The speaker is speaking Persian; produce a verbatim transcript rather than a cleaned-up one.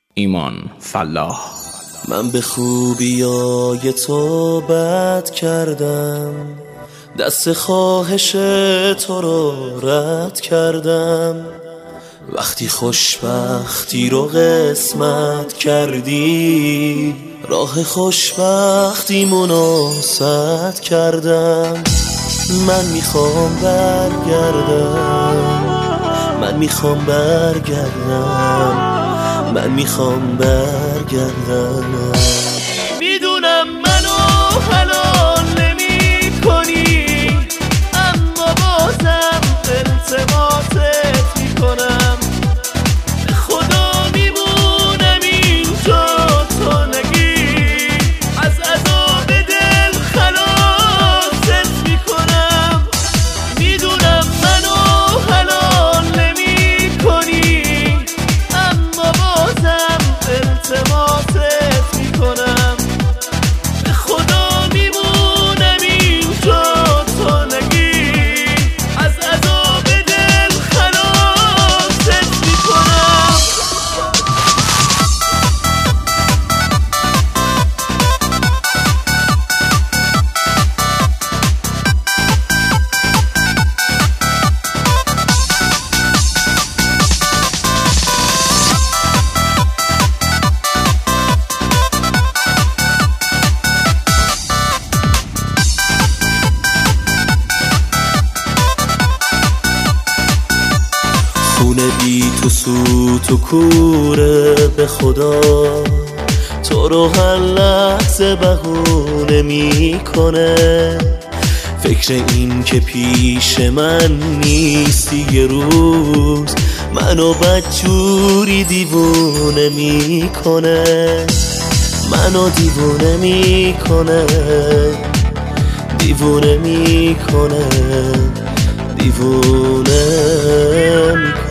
ایمان فلاح. من به خوبیای تو بد کردم، دست خواهش تو رو رد کردم. وقتی خوشبختی رو قسمت کردی، راه خوشبختیمونو سد کردم. من میخوام برگردم، من میخوام برگردم، من میخوام برگردم. میدونم منو حلال نمی کنی، اما بازم التماست میکنم. به خدا میمونم اینجا تا نگی، از عذاب دل خلاصت میکنم. میدونم منو حلال نمی کنی، اما بازم التماست میکنم. به خدا میمونم اینجا تا نگی، از عذاب دل خلاصت میکنم. خونه بی تو سوت و کوره، به خدا تو رو هر لحظه بهونه میکنه. فکر این که پیش من نیستی یه روز منو بدجوری دیوونه میکنه. منو دیوونه میکنه، دیوونه میکنه، دیوونه میکنه.